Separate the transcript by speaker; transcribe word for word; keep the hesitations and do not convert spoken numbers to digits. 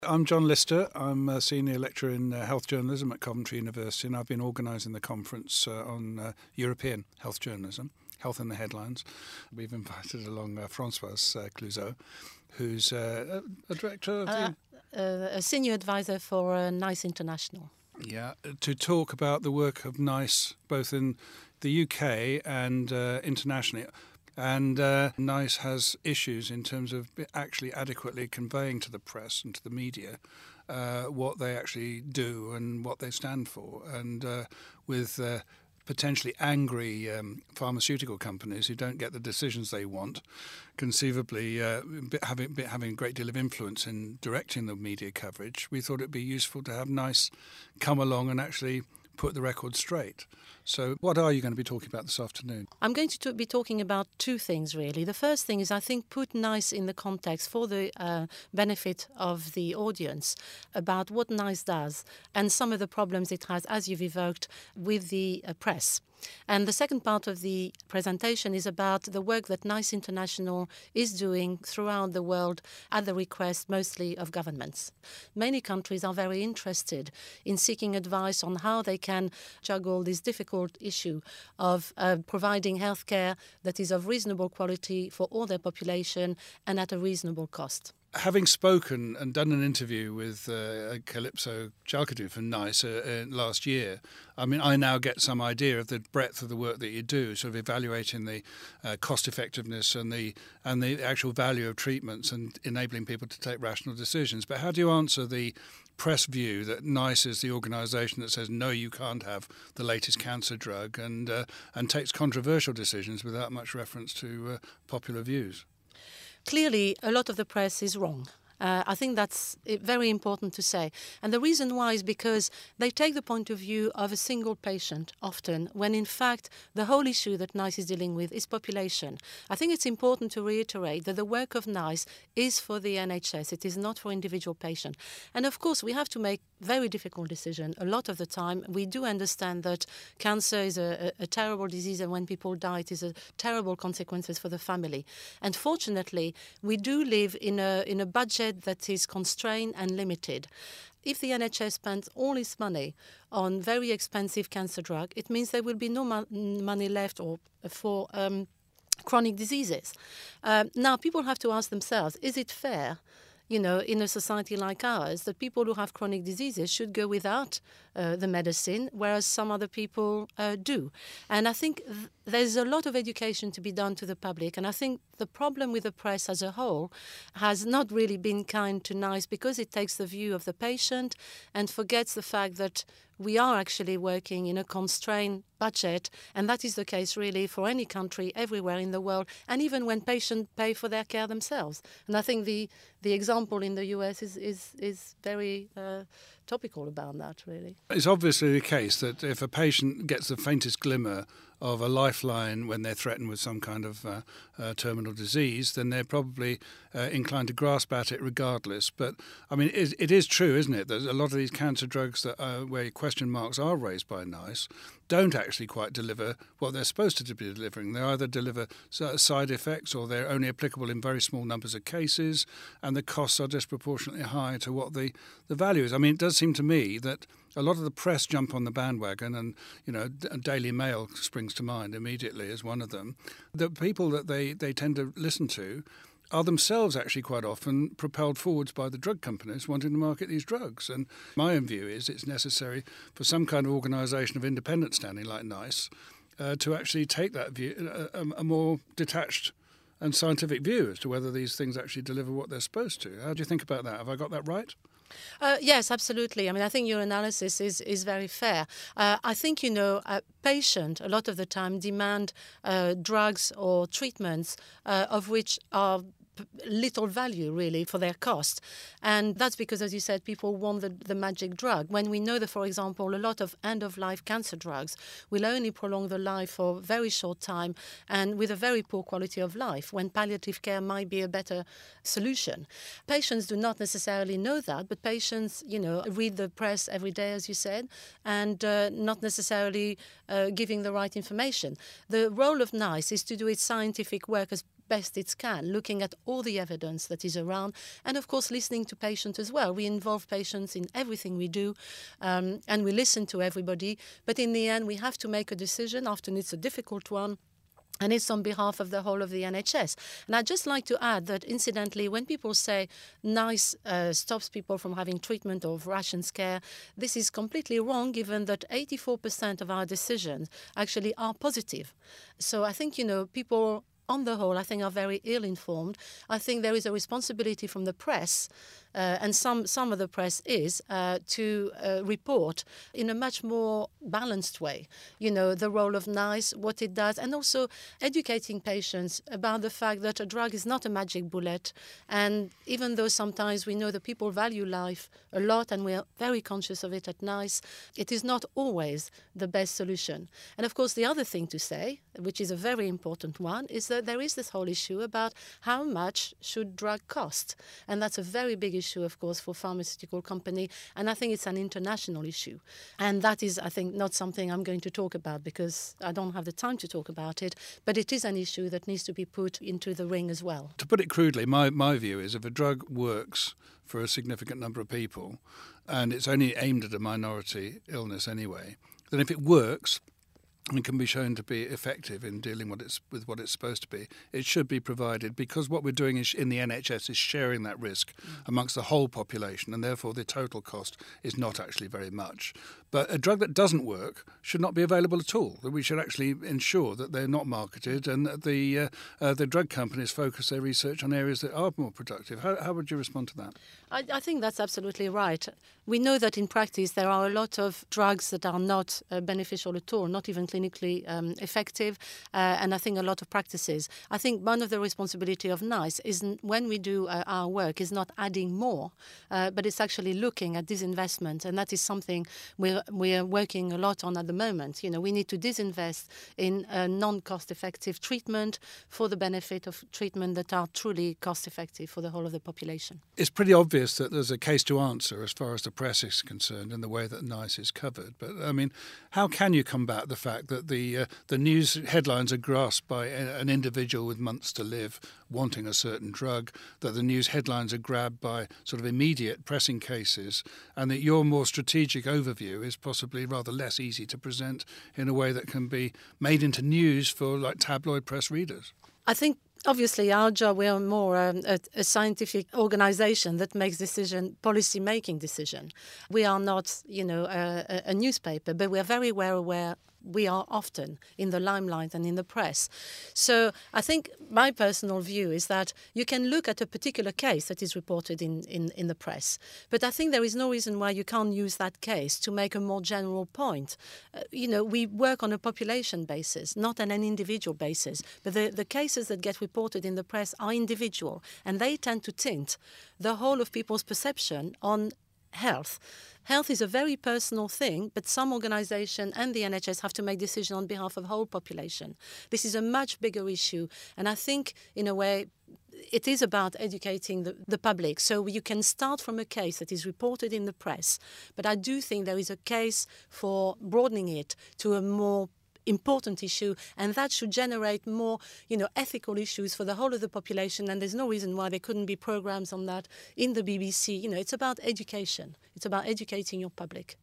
Speaker 1: I'm John Lister. I'm a senior lecturer in uh, health journalism at Coventry University, and I've been organising the conference uh, on uh, European health journalism, Health in the Headlines. We've invited along uh, Françoise uh, Clouzot, who's uh, a, a director of
Speaker 2: uh,
Speaker 1: the...
Speaker 2: uh, a senior advisor for uh, NICE International.
Speaker 1: Yeah, to talk about the work of NICE both in the U K and uh, internationally. And uh, NICE has issues in terms of actually adequately conveying to the press and to the media uh, what they actually do and what they stand for. And uh, with uh, potentially angry um, pharmaceutical companies who don't get the decisions they want, conceivably uh, having, having a great deal of influence in directing the media coverage, we thought it'd be useful to have NICE come along and actually put the record straight. So what are you going to be talking about this afternoon?
Speaker 2: I'm going to be talking about two things, really. The first thing is, I think, put NICE in the context for the uh, benefit of the audience about what NICE does and some of the problems it has, as you've evoked, with the uh, press. And the second part of the presentation is about the work that NICE International is doing throughout the world at the request mostly of governments. Many countries are very interested in seeking advice on how they can juggle this difficult issue of uh, providing healthcare that is of reasonable quality for all their population and at a reasonable cost.
Speaker 1: Having spoken and done an interview with uh, Calypso Chalkadou from NICE uh, uh, last year, I mean, I now get some idea of the breadth of the work that you do, sort of evaluating the uh, cost effectiveness and the and the actual value of treatments and enabling people to take rational decisions. But how do you answer the press view that NICE is the organisation that says, no, you can't have the latest cancer drug and, uh, and takes controversial decisions without much reference to uh, popular views?
Speaker 2: Clearly, a lot of the press is wrong. Uh, I think that's very important to say. And the reason why is because they take the point of view of a single patient often, when in fact the whole issue that NICE is dealing with is population. I think it's important to reiterate that the work of NICE is for the N H S. It is not for individual patient. And of course, we have to make very difficult decisions. A lot of the time, we do understand that cancer is a, a, a terrible disease, and when people die, it is a terrible consequences for the family. And fortunately, we do live in a in a budget that is constrained and limited. If the N H S spends all its money on very expensive cancer drug, it means there will be no mo- money left or for um, chronic diseases. Um, now, people have to ask themselves, is it fair, you know, in a society like ours, that people who have chronic diseases should go without uh, the medicine, whereas some other people uh, do? And I think th- there's a lot of education to be done to the public. And I think the problem with the press as a whole has not really been kind to NICE because it takes the view of the patient and forgets the fact that we are actually working in a constrained budget, and that is the case really for any country everywhere in the world, and even when patients pay for their care themselves. And I think the, the example in the U S is, is, is very uh, topical about that, really.
Speaker 1: It's obviously the case that if a patient gets the faintest glimmer of a lifeline when they're threatened with some kind of uh, uh, terminal disease, then they're probably uh, inclined to grasp at it regardless. But, I mean, it, it is true, isn't it, that a lot of these cancer drugs that uh, where question marks are raised by NICE don't actually quite deliver what they're supposed to be delivering. They either deliver side effects or they're only applicable in very small numbers of cases, and the costs are disproportionately high to what the, the value is. I mean, it does seem to me that a lot of the press jump on the bandwagon, and, you know, Daily Mail springs to mind immediately as one of them. The people that they, they tend to listen to are themselves actually quite often propelled forwards by the drug companies wanting to market these drugs. And my own view is it's necessary for some kind of organisation of independent standing like NICE uh, to actually take that view, a, a more detached and scientific view as to whether these things actually deliver what they're supposed to. How do you think about that? Have I got that right?
Speaker 2: Uh, yes, absolutely. I mean, I think your analysis is, is very fair. Uh, I think, you know, uh, patients a lot of the time demand uh, drugs or treatments uh, of which are little value really for their cost, and that's because, as you said, people want the, the magic drug, when we know that, for example, a lot of end-of-life cancer drugs will only prolong the life for a very short time and with a very poor quality of life, when palliative care might be a better solution. Patients do not necessarily know that, but patients, you know, read the press every day, as you said, and uh, not necessarily uh, giving the right information. The role of NICE is to do its scientific work as best it can, looking at all the evidence that is around, and of course listening to patients as well. We involve patients in everything we do, um, and we listen to everybody, but in the end we have to make a decision. Often it's a difficult one, and it's on behalf of the whole of the N H S. And I'd just like to add that, incidentally, when people say NICE uh, stops people from having treatment of rash and scare, this is completely wrong, given that eighty-four percent of our decisions actually are positive. So I think, you know, people, on the whole, I think are very ill-informed. I think there is a responsibility from the press, uh, and some, some of the press is, uh, to uh, report in a much more balanced way, you know, the role of NICE, what it does, and also educating patients about the fact that a drug is not a magic bullet. And even though sometimes we know that people value life a lot, and we are very conscious of it at NICE, it is not always the best solution. And of course, the other thing to say, which is a very important one, is that there is this whole issue about how much should drug cost. And that's a very big issue, of course, for pharmaceutical company. And I think it's an international issue. And that is, I think, not something I'm going to talk about because I don't have the time to talk about it. But it is an issue that needs to be put into the ring as well.
Speaker 1: To put it crudely, my, my view is if a drug works for a significant number of people and it's only aimed at a minority illness anyway, then if it works and can be shown to be effective in dealing what it's, with what it's supposed to be, it should be provided, because what we're doing is, in the N H S is sharing that risk mm. amongst the whole population, and therefore the total cost is not actually very much. But a drug that doesn't work should not be available at all. That we should actually ensure that they're not marketed, and that the uh, uh, the drug companies focus their research on areas that are more productive. How, how would you respond to that?
Speaker 2: I, I think that's absolutely right. We know that in practice there are a lot of drugs that are not uh, beneficial at all, not even clinically um, effective, uh, and I think a lot of practices. I think one of the responsibility of NICE is n- when we do uh, our work is not adding more, uh, but it's actually looking at disinvestment, and that is something we're, we're working a lot on at the moment. You know, we need to disinvest in uh, non-cost effective treatment for the benefit of treatment that are truly cost effective for the whole of the population.
Speaker 1: It's pretty obvious that there's a case to answer as far as the press is concerned and the way that NICE is covered. But, I mean, how can you combat the fact that the uh, the news headlines are grasped by a, an individual with months to live wanting a certain drug, that the news headlines are grabbed by sort of immediate pressing cases, and that your more strategic overview is possibly rather less easy to present in a way that can be made into news for, like, tabloid press readers?
Speaker 2: I think obviously our job, we are more um, a, a scientific organisation that makes decision, policy-making decision. We are not, you know, a, a newspaper, but we are very well aware we are often in the limelight and in the press. So I think my personal view is that you can look at a particular case that is reported in, in, in the press, but I think there is no reason why you can't use that case to make a more general point. Uh, you know, we work on a population basis, not on an individual basis, but the, the cases that get reported in the press are individual, and they tend to tint the whole of people's perception on health. Health is a very personal thing, but some organisation and the N H S have to make decisions on behalf of the whole population. This is a much bigger issue, and I think, in a way, it is about educating the, the public. So you can start from a case that is reported in the press, but I do think there is a case for broadening it to a more important issue, and that should generate more, you know, ethical issues for the whole of the population, and there's no reason why there couldn't be programs on that in the B B C. You know, it's about education. It's about educating your public.